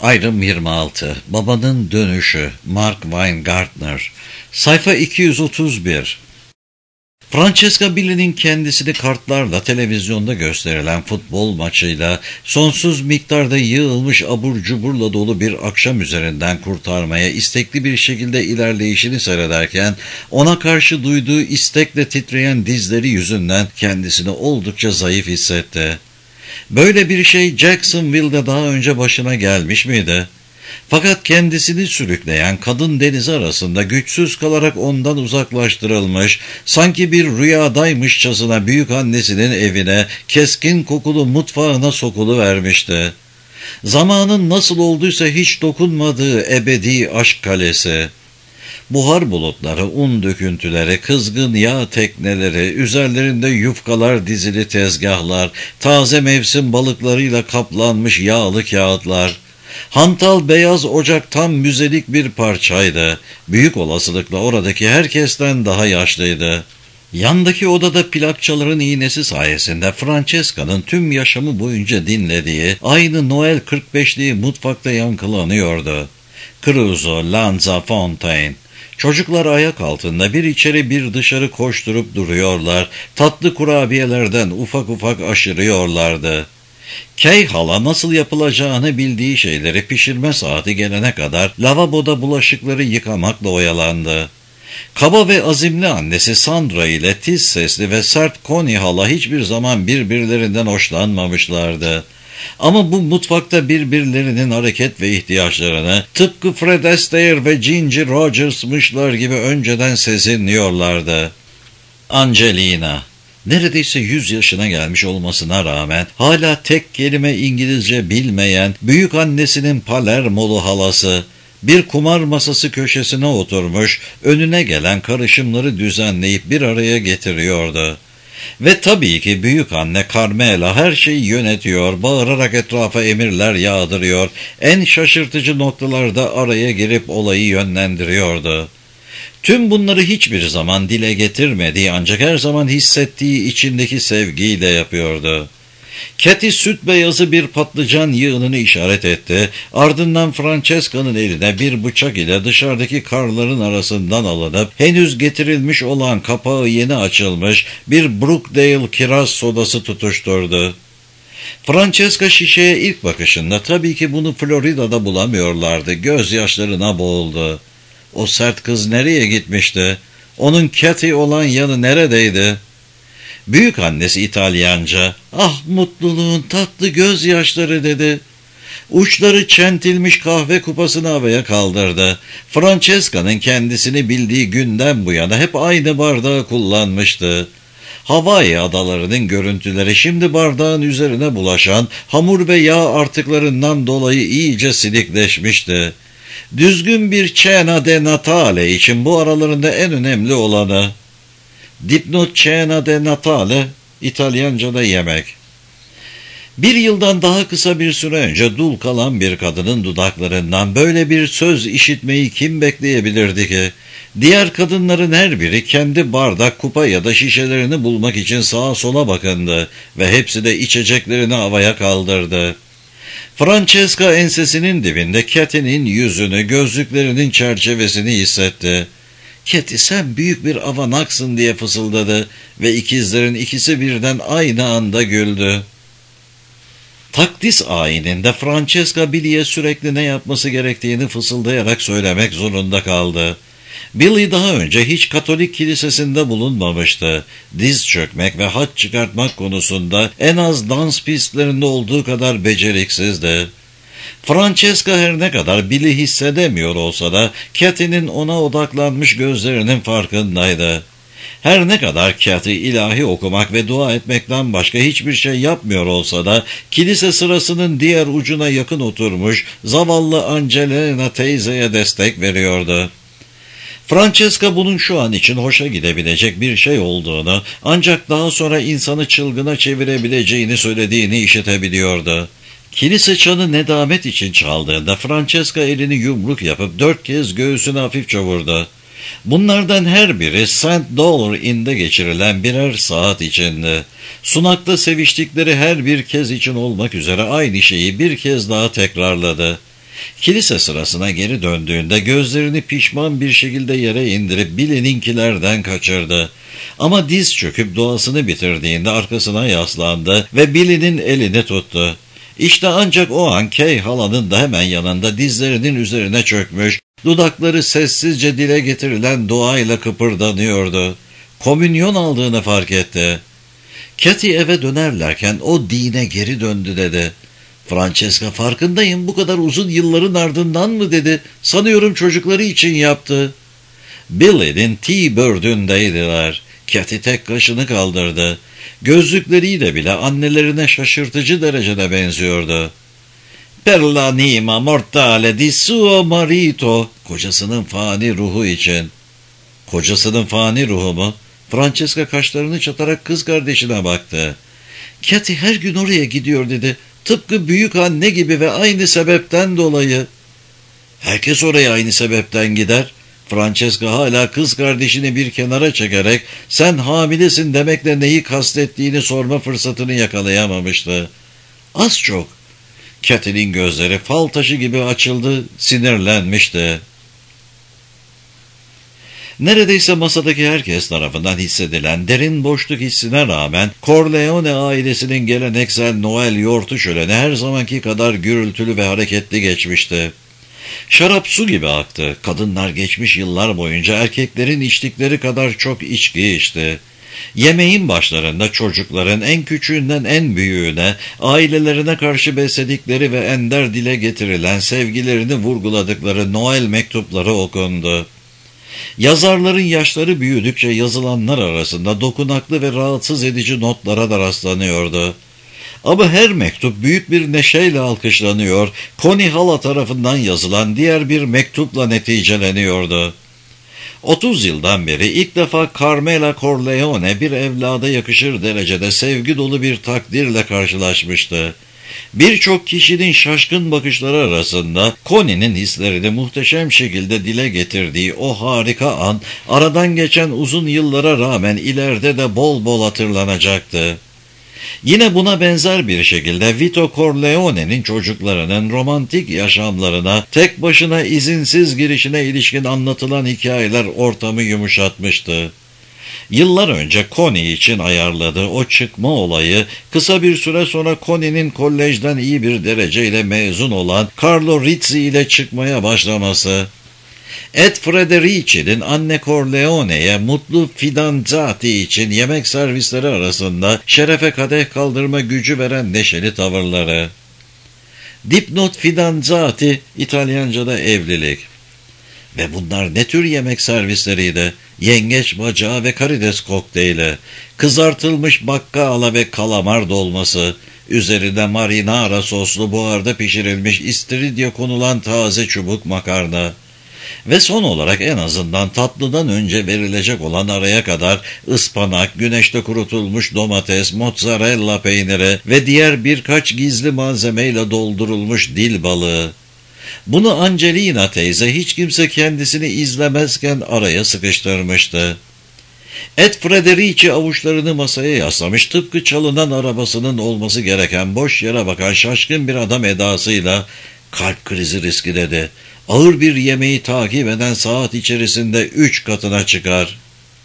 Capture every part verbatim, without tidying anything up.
Ayrım yirmi altı. Babanın Dönüşü. Mark Weingartner. Sayfa iki yüz otuz bir. Francesca Billy'nin kendisini kartlarla televizyonda gösterilen futbol maçıyla sonsuz miktarda yığılmış abur cuburla dolu bir akşam üzerinden kurtarmaya istekli bir şekilde ilerleyişini seyrederken ona karşı duyduğu istekle titreyen dizleri yüzünden kendisini oldukça zayıf hissetti. Böyle bir şey Jacksonville'de daha önce başına gelmiş miydi? Fakat kendisini sürükleyen kadın deniz arasında güçsüz kalarak ondan uzaklaştırılmış, sanki bir rüyadaymışçasına büyük annesinin evine, keskin kokulu mutfağına sokuluvermişti. Zamanın nasıl olduysa hiç dokunmadığı ebedi aşk kalesi. Buhar bulutları, un döküntüleri, kızgın yağ tekneleri, üzerlerinde yufkalar dizili tezgahlar, taze mevsim balıklarıyla kaplanmış yağlı kağıtlar. Hantal beyaz ocak tam müzelik bir parçaydı. Büyük olasılıkla oradaki herkesten daha yaşlıydı. Yandaki odada plakçaların iğnesi sayesinde Francesca'nın tüm yaşamı boyunca dinlediği aynı Noel kırk beşliği mutfakta yankılanıyordu. Crusoe, Lanza, Fontaine. Çocuklar ayak altında bir içeri bir dışarı koşturup duruyorlar, tatlı kurabiyelerden ufak ufak aşırıyorlardı. Kay hala nasıl yapılacağını bildiği şeyleri pişirme saati gelene kadar lavaboda bulaşıkları yıkamakla oyalandı. Kaba ve azimli annesi Sandra ile tiz sesli ve sert Connie hala hiçbir zaman birbirlerinden hoşlanmamışlardı. Ama bu mutfakta birbirlerinin hareket ve ihtiyaçlarını tıpkı Fred Astaire ve Ginger Rogers'mışlar gibi önceden sezinliyorlardı. Angelina, neredeyse yüz yaşına gelmiş olmasına rağmen hala tek kelime İngilizce bilmeyen büyük annesinin Palermolu halası, bir kumar masası köşesine oturmuş, önüne gelen karışımları düzenleyip bir araya getiriyordu. Ve tabii ki büyük anne Carmela her şeyi yönetiyor, bağırarak etrafa emirler yağdırıyor, en şaşırtıcı noktalarda araya girip olayı yönlendiriyordu. Tüm bunları hiçbir zaman dile getirmediği ancak her zaman hissettiği içindeki sevgiyle yapıyordu. Katy süt beyazı bir patlıcan yığınını işaret etti, ardından Francesca'nın eline bir bıçak ile dışarıdaki karların arasından alınıp henüz getirilmiş olan kapağı yeni açılmış bir Brookdale kiraz sodası tutuşturdu. Francesca şişeye ilk bakışında tabii ki bunu Florida'da bulamıyorlardı, gözyaşlarına boğuldu. O sert kız nereye gitmişti? Onun Katy olan yanı neredeydi? Büyük annesi İtalyanca, "Ah mutluluğun tatlı gözyaşları" dedi. Uçları çentilmiş kahve kupasını havaya kaldırdı. Francesca'nın kendisini bildiği günden bu yana hep aynı bardağı kullanmıştı. Hawaii adalarının görüntüleri şimdi bardağın üzerine bulaşan hamur ve yağ artıklarından dolayı iyice silikleşmişti. Düzgün bir cena de Natale için bu aralarında en önemli olanı. Dipnot cena de Natale, İtalyanca'da yemek. Bir yıldan daha kısa bir süre önce dul kalan bir kadının dudaklarından böyle bir söz işitmeyi kim bekleyebilirdi ki? Diğer kadınların her biri kendi bardak, kupa ya da şişelerini bulmak için sağa sola bakındı ve hepsi de içeceklerini havaya kaldırdı. Francesca ensesinin dibinde Katy'nin yüzünü, gözlüklerinin çerçevesini hissetti. "Katy, sen büyük bir avanaksın" diye fısıldadı ve ikizlerin ikisi birden aynı anda güldü. Takdis ayininde Francesca Billy'e sürekli ne yapması gerektiğini fısıldayarak söylemek zorunda kaldı. Billy daha önce hiç Katolik kilisesinde bulunmamıştı. Diz çökmek ve haç çıkartmak konusunda en az dans pistlerinde olduğu kadar beceriksizdi. Francesca her ne kadar Billy hissedemiyor olsa da Katy'nin ona odaklanmış gözlerinin farkındaydı. Her ne kadar Katy ilahi okumak ve dua etmekten başka hiçbir şey yapmıyor olsa da kilise sırasının diğer ucuna yakın oturmuş zavallı Angelina teyzeye destek veriyordu. Francesca bunun şu an için hoşa gidebilecek bir şey olduğunu, ancak daha sonra insanı çılgına çevirebileceğini söylediğini işitebiliyordu. Kilise çanı nedamet için çaldığında Francesca elini yumruk yapıp dört kez göğsüne hafifçe vurdu. Bunlardan her biri Saint Dolor'inde geçirilen birer saat içindi. Sunakta seviştikleri her bir kez için olmak üzere aynı şeyi bir kez daha tekrarladı. Kilise sırasına geri döndüğünde gözlerini pişman bir şekilde yere indirip Billy'ninkilerden kaçırdı. Ama diz çöküp duasını bitirdiğinde arkasına yaslandı ve Billy'nin elini tuttu. İşte ancak o an Kay halanın da hemen yanında dizlerinin üzerine çökmüş, dudakları sessizce dile getirilen duayla kıpırdanıyordu. Komünyon aldığını fark etti. Kathy eve dönerlerken o dine geri döndü dedi. Francesca, farkındayım, bu kadar uzun yılların ardından mı dedi. Sanıyorum çocukları için yaptı. Billy'nin T-Bird'ündeydiler. Kathy tek kaşını kaldırdı. Gözlükleriyle bile annelerine şaşırtıcı derecede benziyordu. Per l'anima mortale di suo marito. Kocasının fani ruhu için. Kocasının fani ruhu mu? Francesca kaşlarını çatarak kız kardeşine baktı. Kathy her gün oraya gidiyor dedi. Tıpkı büyük anne gibi ve aynı sebepten dolayı. Herkes oraya aynı sebepten gider. Francesca hala kız kardeşini bir kenara çekerek sen hamilesin demekle neyi kastettiğini sorma fırsatını yakalayamamıştı. Az çok. Kathy'nin gözleri fal taşı gibi açıldı, sinirlenmişti. Neredeyse masadaki herkes tarafından hissedilen derin boşluk hissine rağmen Corleone ailesinin geleneksel Noel yortu şöleni her zamanki kadar gürültülü ve hareketli geçmişti. Şarap su gibi aktı. Kadınlar geçmiş yıllar boyunca erkeklerin içtikleri kadar çok içki içti. Yemeğin başlarında çocukların en küçüğünden en büyüğüne, ailelerine karşı besledikleri ve ender dile getirilen sevgilerini vurguladıkları Noel mektupları okundu. Yazarların yaşları büyüdükçe yazılanlar arasında dokunaklı ve rahatsız edici notlara da rastlanıyordu. Ama her mektup büyük bir neşeyle alkışlanıyor, Connie hala tarafından yazılan diğer bir mektupla neticeleniyordu. Otuz yıldan beri ilk defa Carmela Corleone bir evlada yakışır derecede sevgi dolu bir takdirle karşılaşmıştı. Birçok kişinin şaşkın bakışları arasında Connie'nin hislerini muhteşem şekilde dile getirdiği o harika an, aradan geçen uzun yıllara rağmen ileride de bol bol hatırlanacaktı. Yine buna benzer bir şekilde Vito Corleone'nin çocuklarının romantik yaşamlarına tek başına izinsiz girişine ilişkin anlatılan hikayeler ortamı yumuşatmıştı. Yıllar önce Connie için ayarladığı o çıkma olayı, kısa bir süre sonra Connie'nin kolejden iyi bir dereceyle mezun olan Carlo Rizzi ile çıkmaya başlaması, Ed Frederici'nin anne Corleone'ye mutlu fidanzati için yemek servisleri arasında şerefe kadeh kaldırma gücü veren neşeli tavırları. Dipnot fidanzati, İtalyanca'da evlilik. Ve bunlar ne tür yemek servisleriydi? Yengeç bacağı ve karides kokteyli, kızartılmış bakkala ve kalamar dolması, üzerine marinara soslu buharda pişirilmiş istiridye konulan taze çubuk makarna. Ve son olarak en azından tatlıdan önce verilecek olan araya kadar ıspanak, güneşte kurutulmuş domates, mozzarella peyniri ve diğer birkaç gizli malzemeyle doldurulmuş dil balığı. Bunu Angelina teyze hiç kimse kendisini izlemezken araya sıkıştırmıştı. Ed Frederici avuçlarını masaya yaslamış, tıpkı çalınan arabasının olması gereken boş yere bakan şaşkın bir adam edasıyla kalp krizi riski dedi. Ağır bir yemeği takip eden saat içerisinde üç katına çıkar.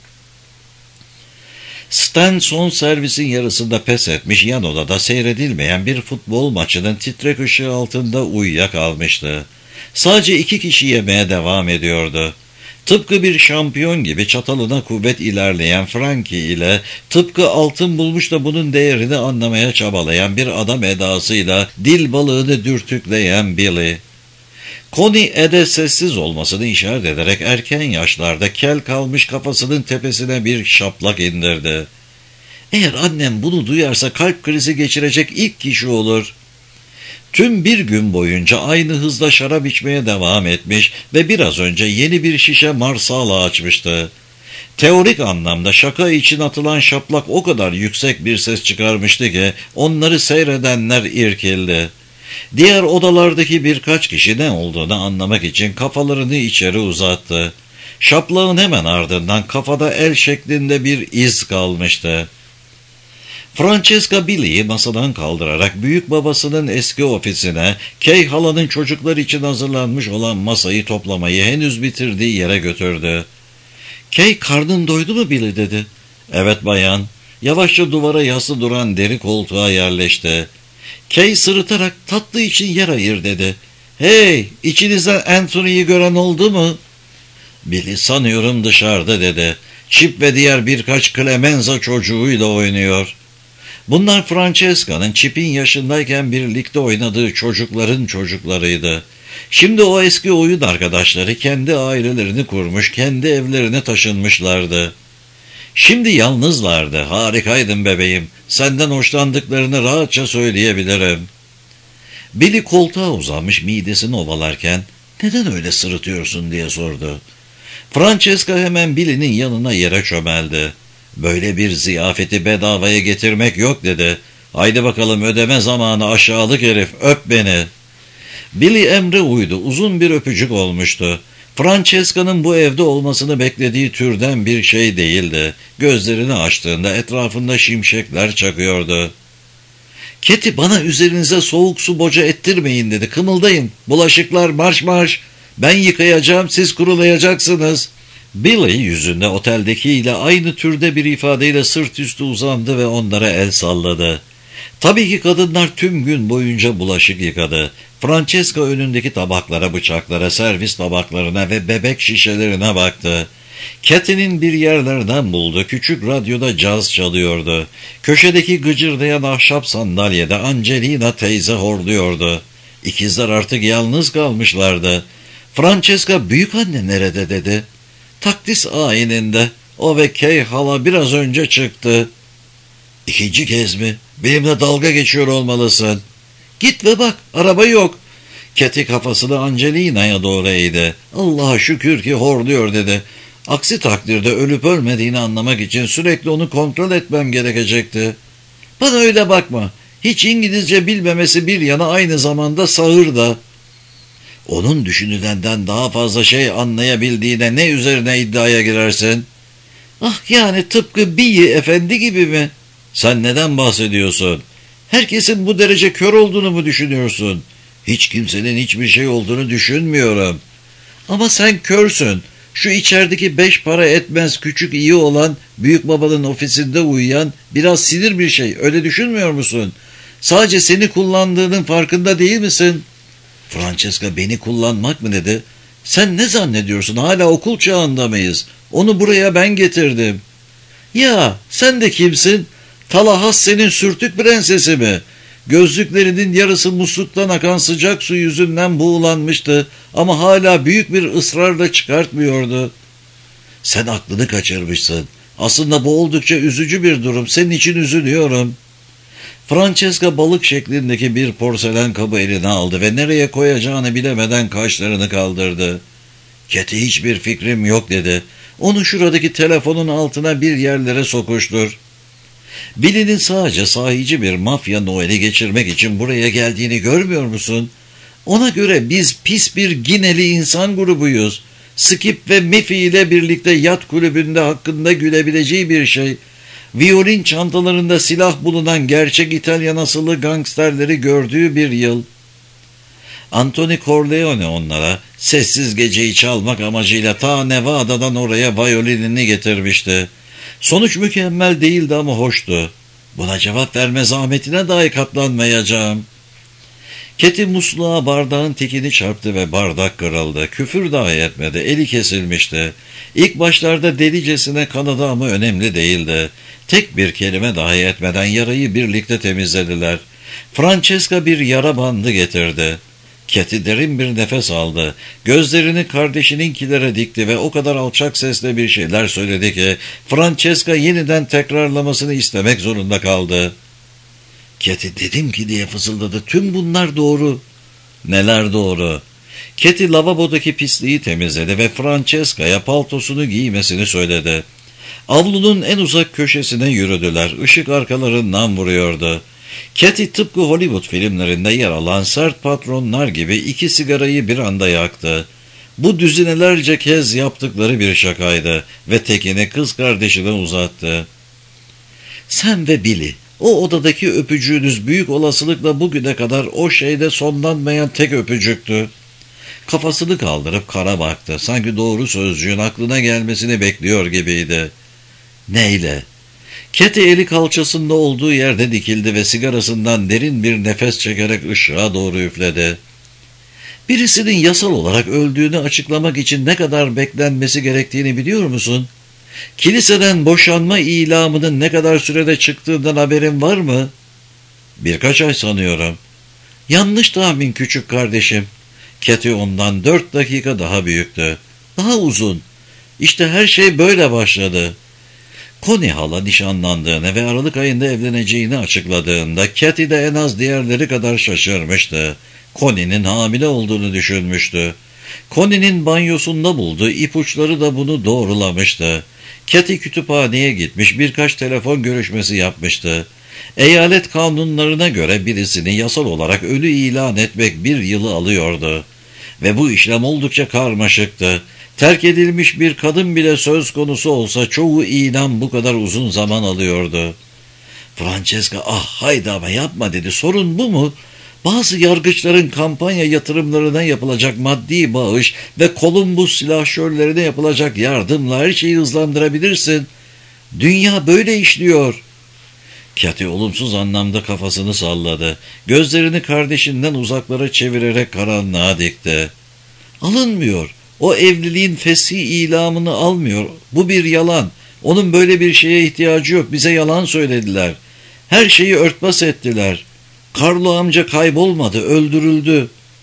Stan son servisin yarısında pes etmiş, yan odada seyredilmeyen bir futbol maçının titrek ışığı altında uyuyakalmıştı. Sadece iki kişi yemeye devam ediyordu. Tıpkı bir şampiyon gibi çatalına kuvvet ilerleyen Frankie ile tıpkı altın bulmuş da bunun değerini anlamaya çabalayan bir adam edasıyla dil balığını dürtükleyen Billy. Connie Ed'e sessiz olmasını işaret ederek erken yaşlarda kel kalmış kafasının tepesine bir şaplak indirdi. Eğer annem bunu duyarsa kalp krizi geçirecek ilk kişi olur. Tüm bir gün boyunca aynı hızla şarap içmeye devam etmiş ve biraz önce yeni bir şişe marsala açmıştı. Teorik anlamda şaka için atılan şaplak o kadar yüksek bir ses çıkarmıştı ki onları seyredenler irkildi. Diğer odalardaki birkaç kişi ne olduğunu anlamak için kafalarını içeri uzattı. Şaplağın hemen ardından kafada el şeklinde bir iz kalmıştı. Francesca Billy'yi masadan kaldırarak büyük babasının eski ofisine, Kay halanın çocuklar için hazırlanmış olan masayı toplamayı henüz bitirdiği yere götürdü. Kay, "Karnın doydu mu Billy?" dedi. "Evet bayan." Yavaşça duvara yaslı duran deri koltuğa yerleşti. Kay sırıtarak, "Tatlı için yer ayır." dedi. "Hey, içinizden Anthony'yi gören oldu mu?" Billy, "Sanıyorum dışarıda." dedi. "Chip ve diğer birkaç Clemenza çocuğuyla oynuyor." Bunlar Francesca'nın Chip'in yaşındayken birlikte oynadığı çocukların çocuklarıydı. Şimdi o eski oyun arkadaşları kendi ailelerini kurmuş, kendi evlerine taşınmışlardı. Şimdi yalnızlardı. "Harikaydın bebeğim. Senden hoşlandıklarını rahatça söyleyebilirim." Billy koltuğa uzanmış midesini ovalarken, "Neden öyle sırıtıyorsun?" diye sordu. Francesca hemen Billy'nin yanına yere çömeldi. "Böyle bir ziyafeti bedavaya getirmek yok." dedi. "Haydi bakalım, ödeme zamanı aşağılık herif, öp beni." Billy emre uydu. Uzun bir öpücük olmuştu. Francesca'nın bu evde olmasını beklediği türden bir şey değildi. Gözlerini açtığında etrafında şimşekler çakıyordu. "Keti, bana üzerinize soğuk su boca ettirmeyin." dedi. "Kımıldayın. Bulaşıklar marş marş. Ben yıkayacağım, siz kurulayacaksınız." Billy yüzünde oteldekiyle aynı türde bir ifadeyle sırt üstü uzandı ve onlara el salladı. Tabii ki kadınlar tüm gün boyunca bulaşık yıkadı. Francesca önündeki tabaklara, bıçaklara, servis tabaklarına ve bebek şişelerine baktı. Katie'nin bir yerlerden buldu. Küçük radyoda caz çalıyordu. Köşedeki gıcırdayan ahşap sandalyede Angelina teyze horluyordu. İkizler artık yalnız kalmışlardı. Francesca, "Büyük anne nerede?" dedi. "Takdis ayininde. O ve Kay hala biraz önce çıktı." "İkinci kez mi? Benimle dalga geçiyor olmalısın." "Git ve bak, araba yok." Katie kafasını Angelina'ya doğru eğdi. "Allah'a şükür ki horluyor." dedi. "Aksi takdirde ölüp ölmediğini anlamak için sürekli onu kontrol etmem gerekecekti." "Bana öyle bakma. Hiç İngilizce bilmemesi bir yana aynı zamanda sağır da." "Onun düşünülenden daha fazla şey anlayabildiğine ne üzerine iddiaya girersin?" "Ah, yani tıpkı Biyi efendi gibi mi?" "Sen neden bahsediyorsun? Herkesin bu derece kör olduğunu mu düşünüyorsun?" "Hiç kimsenin hiçbir şey olduğunu düşünmüyorum." "Ama sen körsün. Şu içerideki beş para etmez küçük iyi olan, büyük babanın ofisinde uyuyan biraz sinir bir şey, öyle düşünmüyor musun? Sadece seni kullandığının farkında değil misin?" Francesca, "Beni kullanmak mı?" dedi. "Sen ne zannediyorsun? Hala okul çağında mıyız? Onu buraya ben getirdim." "Ya sen de kimsin? Talahas senin sürtük prensesi mi?" Gözlüklerinin yarısı musluktan akan sıcak su yüzünden buğulanmıştı ama hala büyük bir ısrarla çıkartmıyordu. "Sen aklını kaçırmışsın. Aslında bu oldukça üzücü bir durum. Senin için üzülüyorum." Francesca balık şeklindeki bir porselen kabı eline aldı ve nereye koyacağını bilemeden kaşlarını kaldırdı. "Katie, hiçbir fikrim yok." dedi. "Onu şuradaki telefonun altına bir yerlere sokuştur." Billy'nin sadece sahici bir mafya Noel'i geçirmek için buraya geldiğini görmüyor musun? Ona göre biz pis bir Gineli insan grubuyuz. Skip ve Miffy ile birlikte yat kulübünde hakkında gülebileceği bir şey. Violin çantalarında silah bulunan gerçek İtalyan asıllı gangsterleri gördüğü bir yıl. Anthony Corleone onlara sessiz geceyi çalmak amacıyla ta Nevada'dan oraya violinini getirmişti. Sonuç mükemmel değildi ama hoştu. Buna cevap verme zahmetine dahi katlanmayacağım. Katie musluğa bardağın tekini çarptı ve bardak kırıldı. Küfür dahi etmedi. Eli kesilmişti. İlk başlarda delicesine kanadı ama önemli değildi. Tek bir kelime dahi etmeden yarayı birlikte temizlediler. Francesca bir yara bandı getirdi. Katie derin bir nefes aldı. Gözlerini kardeşininkilere dikti ve o kadar alçak sesle bir şeyler söyledi ki Francesca yeniden tekrarlamasını istemek zorunda kaldı. "Katie, dedim ki" diye fısıldadı. "Tüm bunlar doğru." "Neler doğru?" Katie lavabodaki pisliği temizledi ve Francesca'ya paltosunu giymesini söyledi. Avlunun en uzak köşesine yürüdüler. Işık arkalarından vuruyordu. Katie tıpkı Hollywood filmlerinde yer alan sert patronlar gibi iki sigarayı bir anda yaktı. Bu düzinelerce kez yaptıkları bir şakaydı ve tekini kız kardeşine uzattı. "Sen ve Billy O odadaki öpücüğünüz büyük olasılıkla bugüne kadar o şeyde sonlanmayan tek öpücüktü. Kafasını kaldırıp Kar'a baktı. Sanki doğru sözcüğün aklına gelmesini bekliyor gibiydi. Neyle? Kathy eli kalçasında olduğu yerde dikildi ve sigarasından derin bir nefes çekerek ışığa doğru üfledi. Birisinin yasal olarak öldüğünü açıklamak için ne kadar beklenmesi gerektiğini biliyor musun? Kiliseden boşanma ilamının ne kadar sürede çıktığından haberin var mı? Birkaç ay sanıyorum. Yanlış tahmin küçük kardeşim. Kathy ondan dört dakika daha büyüktü. Daha uzun. İşte her şey böyle başladı. Connie hala nişanlandığını ve Aralık ayında evleneceğini açıkladığında Kathy de en az diğerleri kadar şaşırmıştı. Connie'nin hamile olduğunu düşünmüştü. Connie'nin banyosunda bulduğu ipuçları da bunu doğrulamıştı. Kathy kütüphaneye gitmiş, birkaç telefon görüşmesi yapmıştı. Eyalet kanunlarına göre birisini yasal olarak ölü ilan etmek bir yılı alıyordu. Ve bu işlem oldukça karmaşıktı. Terk edilmiş bir kadın bile söz konusu olsa çoğu idam bu kadar uzun zaman alıyordu. Francesca ah haydi ama yapma dedi. Sorun bu mu? Bazı yargıçların kampanya yatırımlarına yapılacak maddi bağış ve Columbus silahşörlerine yapılacak yardımla her şeyi hızlandırabilirsin. Dünya böyle işliyor. Kathy olumsuz anlamda kafasını salladı. Gözlerini kardeşinden uzaklara çevirerek karanlığa dikti. Alınmıyor. O evliliğin fesih ilamını almıyor. Bu bir yalan. Onun böyle bir şeye ihtiyacı yok. Bize yalan söylediler. Her şeyi örtbas ettiler. Carlo amca kaybolmadı, öldürüldü.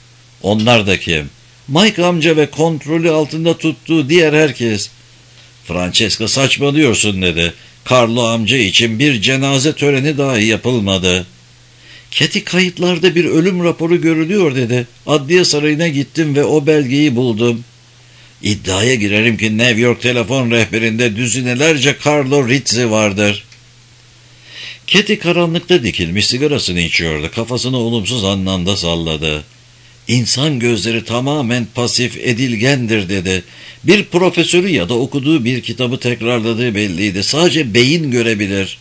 Onlar da kim? Mike amca ve kontrolü altında tuttuğu diğer herkes. Francesca saçmalıyorsun dedi. Carlo amca için bir cenaze töreni dahi yapılmadı. Kathy kayıtlarda bir ölüm raporu görülüyor dedi. Adliye sarayına gittim ve o belgeyi buldum. İddiaya girerim ki New York telefon rehberinde düzinelerce Carlo Rizzi vardır. Kathy karanlıkta dikilmiş sigarasını içiyordu. Kafasını olumsuz anlamda salladı. İnsan gözleri tamamen pasif, edilgendir dedi. Bir profesörü ya da okuduğu bir kitabı tekrarladığı belliydi. Sadece beyin görebilir.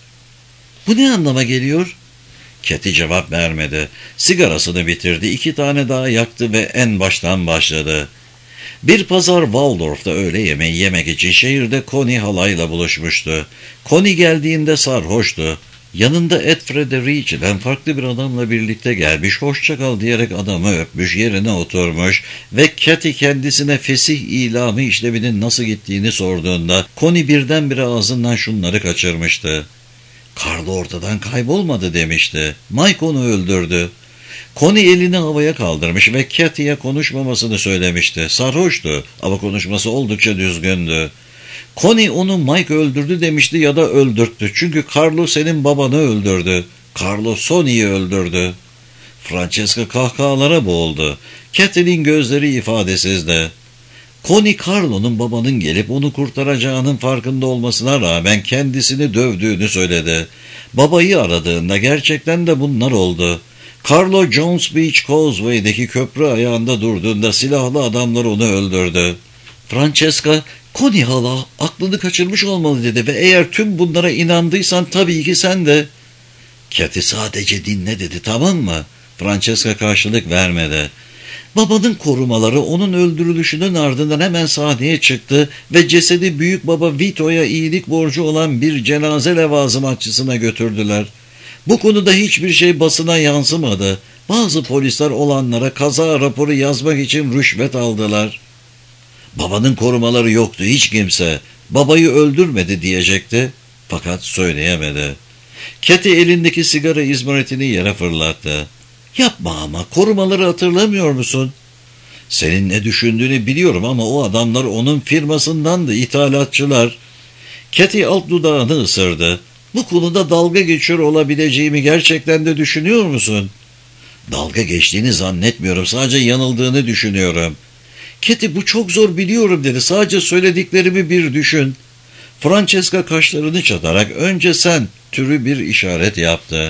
Bu ne anlama geliyor? Kathy cevap vermedi. Sigarasını bitirdi. İki tane daha yaktı ve en baştan başladı. Bir pazar Waldorf'ta öğle yemeği yemek için şehirde Connie halayla buluşmuştu. Connie geldiğinde sarhoştu. Yanında Ed Frederici'den farklı bir adamla birlikte gelmiş, hoşça kal diyerek adamı öpmüş, yerine oturmuş ve Kathy kendisine fesih ilamı işleminin nasıl gittiğini sorduğunda Connie birdenbire ağzından şunları kaçırmıştı. Carlo ortadan kaybolmadı demişti. Mike onu öldürdü. Connie elini havaya kaldırmış ve Kathy'ye konuşmamasını söylemişti. Sarhoştu ama konuşması oldukça düzgündü. Connie onu Mike öldürdü demişti ya da öldürttü. Çünkü Carlo senin babanı öldürdü. Carlo Sonny'yi öldürdü. Francesca kahkahalara boğuldu. Kathy'nin gözleri ifadesizdi. Connie Carlo'nun babanın gelip onu kurtaracağının farkında olmasına rağmen kendisini dövdüğünü söyledi. Babayı aradığında gerçekten de bunlar oldu. Carlo Jones Beach Causeway'deki köprü ayağında durduğunda silahlı adamlar onu öldürdü. Francesca, Connie hala aklını kaçırmış olmalı dedi ve eğer tüm bunlara inandıysan tabii ki sen de. Kathy sadece dinle dedi, tamam mı? Francesca karşılık vermedi. Babanın korumaları onun öldürülüşünün ardından hemen sahneye çıktı ve cesedi büyük baba Vito'ya iyilik borcu olan bir cenaze levazımatçısına götürdüler. Bu konuda hiçbir şey basına yansımadı. Bazı polisler olanlara kaza raporu yazmak için rüşvet aldılar. Babanın korumaları yoktu, hiç kimse. Babayı öldürmedi diyecekti. Fakat söyleyemedi. Kathy elindeki sigara izmaritini yere fırlattı. Yapma ama, korumaları hatırlamıyor musun? Senin ne düşündüğünü biliyorum ama o adamlar onun firmasındandı, ithalatçılar. Kathy alt dudağını ısırdı. Bu konuda dalga geçiyor olabileceğimi gerçekten de düşünüyor musun? Dalga geçtiğini zannetmiyorum, sadece yanıldığını düşünüyorum. Kathy, bu çok zor biliyorum dedi, sadece söylediklerimi bir düşün. Francesca kaşlarını çatarak önce sen türü bir işaret yaptı.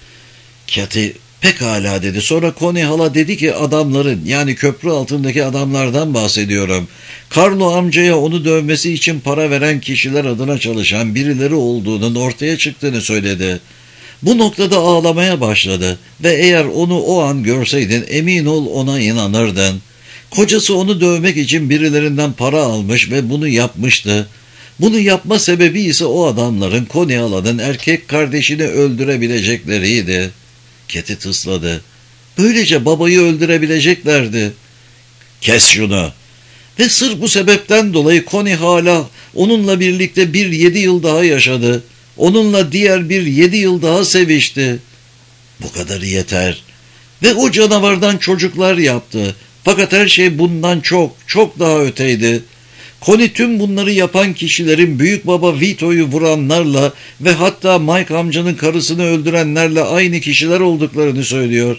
Kathy pekala dedi. Sonra Connie hala dedi ki adamların, yani köprü altındaki adamlardan bahsediyorum. Carlo amcaya onu dövmesi için para veren kişiler adına çalışan birileri olduğunun ortaya çıktığını söyledi. Bu noktada ağlamaya başladı ve eğer onu o an görseydin emin ol ona inanırdın. Kocası onu dövmek için birilerinden para almış ve bunu yapmıştı. Bunu yapma sebebi ise o adamların Konyaala'nın erkek kardeşini öldürebilecekleriydi. Keti tısladı. Böylece babayı öldürebileceklerdi. Kes şunu. Ve sırf bu sebepten dolayı Konyhala onunla birlikte bir yedi yıl daha yaşadı. Onunla diğer bir yedi yıl daha sevişti. Bu kadarı yeter. Ve o canavardan çocuklar yaptı. Fakat her şey bundan çok, çok daha öteydi. Connie tüm bunları yapan kişilerin büyük baba Vito'yu vuranlarla ve hatta Mike amcanın karısını öldürenlerle aynı kişiler olduklarını söylüyor.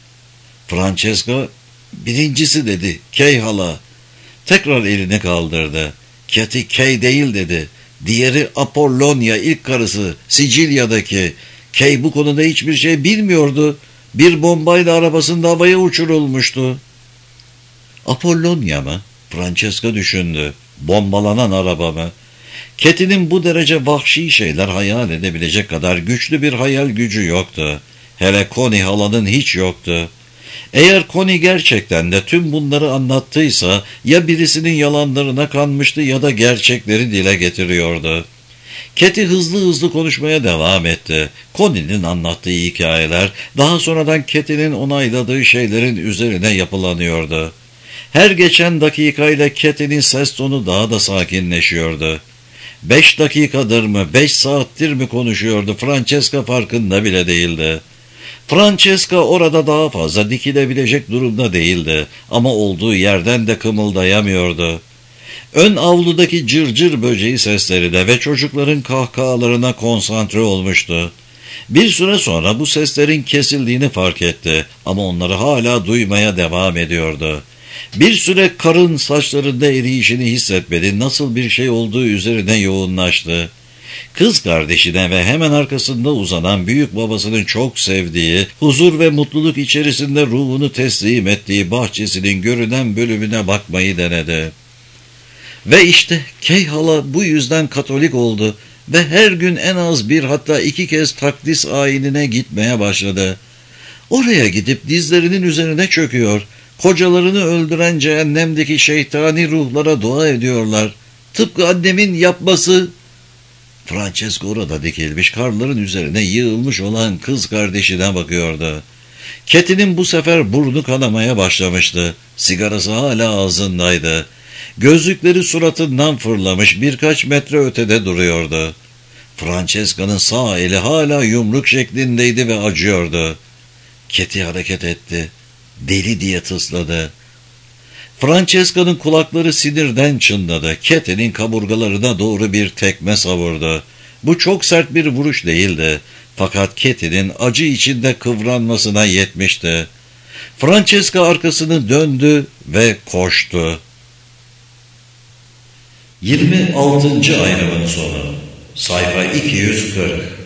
Francesca, birincisi dedi, Kay hala. Tekrar elini kaldırdı. Katy Kay değil dedi. Diğeri Apollonia, ilk karısı, Sicilya'daki. Kay bu konuda hiçbir şey bilmiyordu. Bir bombayla arabasında havaya uçurulmuştu. Apollonia mı? Francesca düşündü. Bombalanan araba mı? Katy'nin bu derece vahşi şeyler hayal edebilecek kadar güçlü bir hayal gücü yoktu. Hele Connie halanın hiç yoktu. Eğer Connie gerçekten de tüm bunları anlattıysa ya birisinin yalanlarına kanmıştı ya da gerçekleri dile getiriyordu. Katy hızlı hızlı konuşmaya devam etti. Connie'nin anlattığı hikayeler daha sonradan Katy'nin onayladığı şeylerin üzerine yapılanıyordu. Her geçen dakikayla Katy'nin ses tonu daha da sakinleşiyordu. Beş dakikadır mı, beş saattir mi konuşuyordu, Francesca farkında bile değildi. Francesca orada daha fazla dikilebilecek durumda değildi ama olduğu yerden de kımıldayamıyordu. Ön avludaki cırcır böceği seslerine ve çocukların kahkahalarına konsantre olmuştu. Bir süre sonra bu seslerin kesildiğini fark etti ama onları hala duymaya devam ediyordu. Bir süre karın saçlarında eriyişini hissetmedi, nasıl bir şey olduğu üzerine yoğunlaştı. Kız kardeşine ve hemen arkasında uzanan büyük babasının çok sevdiği, huzur ve mutluluk içerisinde ruhunu teslim ettiği bahçesinin görünen bölümüne bakmayı denedi. Ve işte Kay hala bu yüzden Katolik oldu ve her gün en az bir hatta iki kez takdis ayinine gitmeye başladı. Oraya gidip dizlerinin üzerine çöküyor, kocalarını öldüren cehennemdeki şeytani ruhlara dua ediyorlar. Tıpkı annemin yapması. Francesca orada dikilmiş, karların üzerine yığılmış olan kız kardeşine bakıyordu. Katy'nin bu sefer burnu kanamaya başlamıştı. Sigarası hala ağzındaydı. Gözlükleri suratından fırlamış, birkaç metre ötede duruyordu. Francesca'nın sağ eli hala yumruk şeklindeydi ve acıyordu. Katy hareket etti. Deli diye tısladı. Francesca'nın kulakları sinirden çınladı. Katy'nin kaburgalarına doğru bir tekme savurdu. Bu çok sert bir vuruş değildi. Fakat Katy'nin acı içinde kıvranmasına yetmişti. Francesca arkasını döndü ve koştu. yirmi altıncı ayrımın sonu. Sayfa iki yüz kırk.